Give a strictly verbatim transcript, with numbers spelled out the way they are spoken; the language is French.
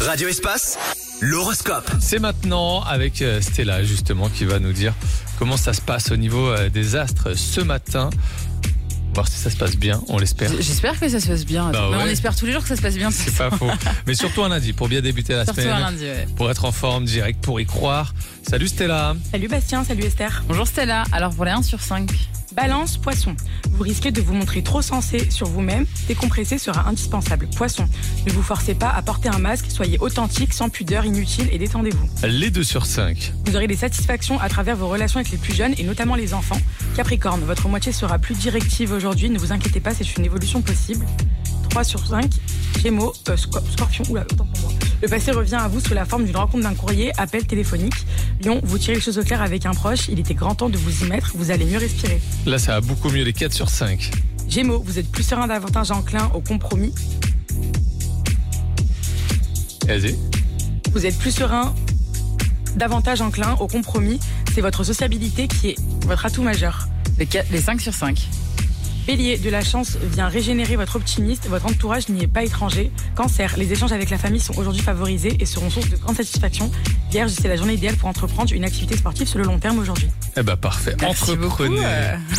Radio Espace, l'horoscope. C'est maintenant avec Stella justement qui va nous dire comment ça se passe au niveau des astres ce matin. Voir si ça se passe bien, on l'espère. J'espère que ça se passe bien. Bah Mais ouais. On espère tous les jours que ça se passe bien. C'est pas faux. Mais surtout un lundi, pour bien débuter la Surtout semaine. un lundi, ouais. Pour être en forme, direct, pour y croire. Salut Stella. Salut Bastien, salut Esther. Bonjour Stella, alors pour les un sur cinq. Balance, poisson. Vous risquez de vous montrer trop sensé sur vous-même. Décompresser sera indispensable. Poisson. Ne vous forcez pas à porter un masque. Soyez authentique, sans pudeur inutile et détendez-vous. Les deux sur cinq. Vous aurez des satisfactions à travers vos relations avec les plus jeunes et notamment les enfants. Capricorne, votre moitié sera plus directive aujourd'hui. Ne vous inquiétez pas, c'est une évolution possible. trois sur cinq. Gémeaux, euh, Scorp- Scorpion, oula, autant pour moi. Le passé revient à vous sous la forme d'une rencontre d'un courrier, appel téléphonique. Lion, vous tirez les choses au clair avec un proche. Il était grand temps de vous y mettre. Vous allez mieux respirer. Là, ça va beaucoup mieux, les quatre sur cinq. Gémeaux, vous êtes plus serein, davantage enclin au compromis. Vas-y. Vous êtes plus serein, davantage enclin au compromis. C'est votre sociabilité qui est votre atout majeur. Les, quatre, les cinq sur cinq. Bélier, de la chance vient régénérer votre optimisme. Votre entourage n'y est pas étranger. Cancer, les échanges avec la famille sont aujourd'hui favorisés et seront source de grande satisfaction. Vierge, c'est la journée idéale pour entreprendre une activité sportive sur le long terme aujourd'hui. Eh ben parfait. Merci beaucoup, Entreprenez. euh.